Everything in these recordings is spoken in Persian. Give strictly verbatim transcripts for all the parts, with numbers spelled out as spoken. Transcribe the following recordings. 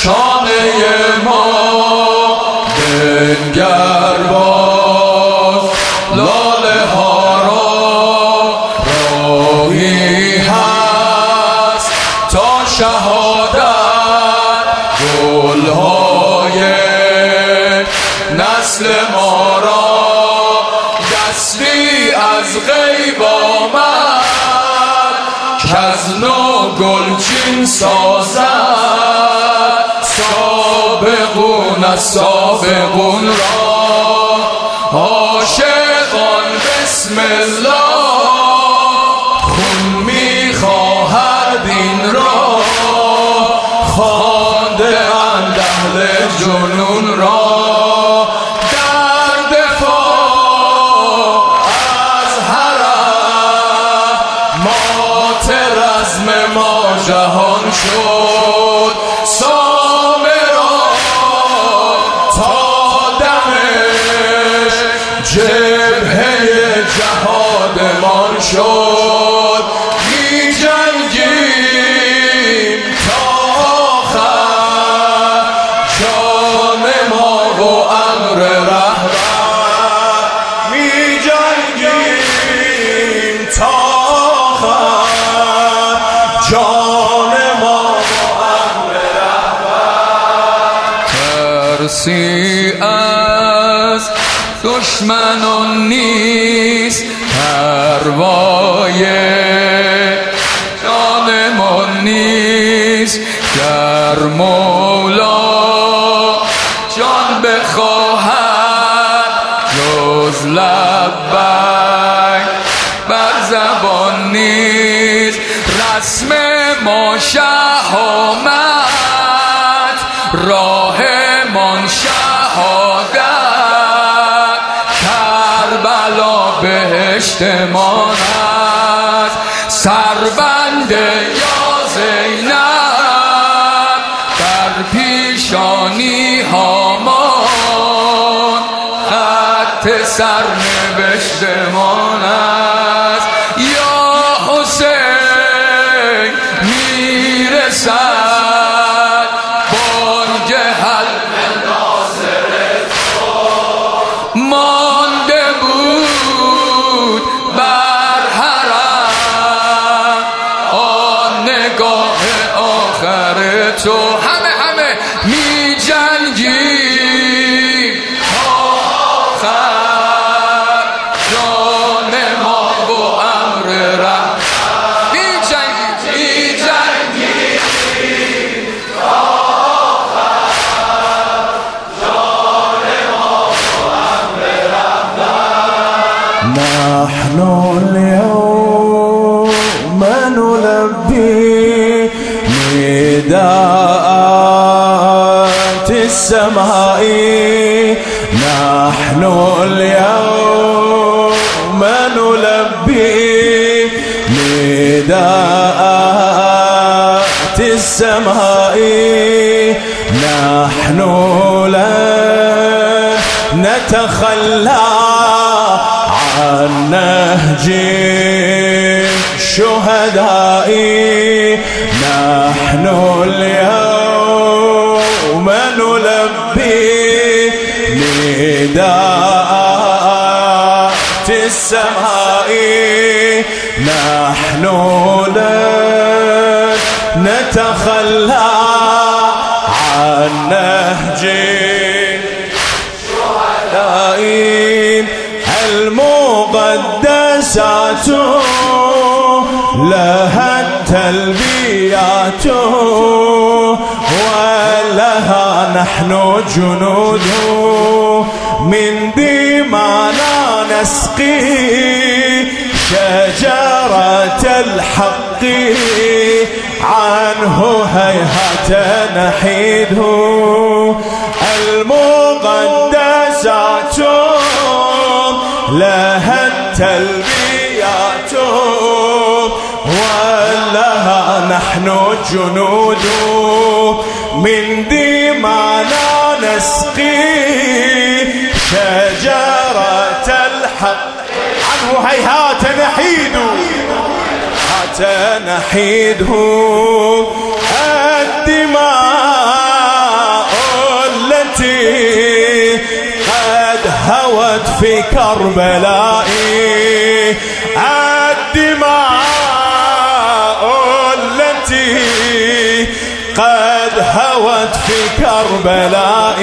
شانه ما بنگر باز لاله ها را راهی هست تا شهادت گلهای نسل ما را دستی از غیب آمد که از نو گلچین سازد سابقون از سابقون را عاشقان بسم الله خون می‌خواهد این را خوانده اند اهل جنون را در دفاع از حرم مات رزم ما جهان شد سامرا تا دمش جبهه جهادمان شد می جنگیم تا آخر جان ما و امر رهبر می جنگیم تا آخر جان ما و امر رهبر ترسی از دشمنان نیست پروای جانمان نیست گر مولا جان بخواهد جز لبیک بر زبان نیست رسم ما شهامت راه من شهادت کربلا بهشتمان است سربند یا زینب بر پیشانی هامان خط سرنوشتمان است یا حسین میرسد بانگ حلق ناصر تو مانده بود بر حرم آن نگاه آخر تو همه همه می جنگیم تا آخر جان ما و امر رحم می جنگیم می جنگیم تا آخر جان ما و امر رحم نحن اليوم نلبي نداءات السماء نحن اليوم نلبي نداءات السماء نحن لن نتخلى عن نهج الشهداء نحن اليوم نلبي نداءات السماء نحن لن نتخلى عن نهج الشهداء المقدسات لها التلبيات ولها نحن جنود من دمانا نسقي شجرة الحق عنه هيهات نحيده المقدسات لها التلبيات ولها نحن جنود من دمانا نسقي شجرة الحق عنه هيهات نحيد هات نحيده الدماء في كربلاء الدماء التي قد هوت في كربلاء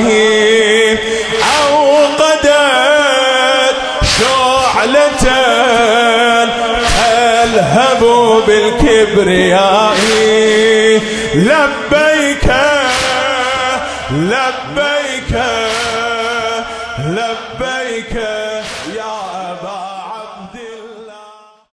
أوقدت شعلة تلهب بالكبرياء لبيك لبيك لبيك